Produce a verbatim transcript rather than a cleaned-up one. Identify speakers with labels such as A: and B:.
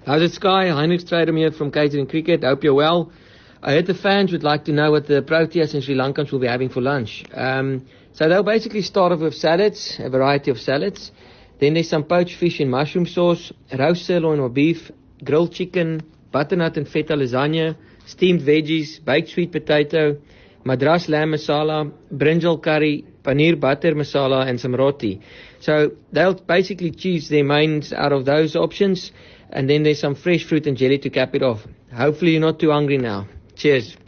A: How's it, Sky? Heinrich Strydom here from Catering Cricket. Hope you're well. I heard the fans would like to know what the Proteas and Sri Lankans will be having for lunch. Um, so they'll basically start off with salads, a variety of salads. Then there's some poached fish in mushroom sauce, roast sirloin or beef, grilled chicken, butternut and feta lasagna, steamed veggies, baked sweet potato, madras lamb masala, brinjal curry, paneer butter masala, and some roti. So they'll basically choose their mains out of those options, and then there's some fresh fruit and jelly to cap it off. Hopefully you're not too hungry now. Cheers.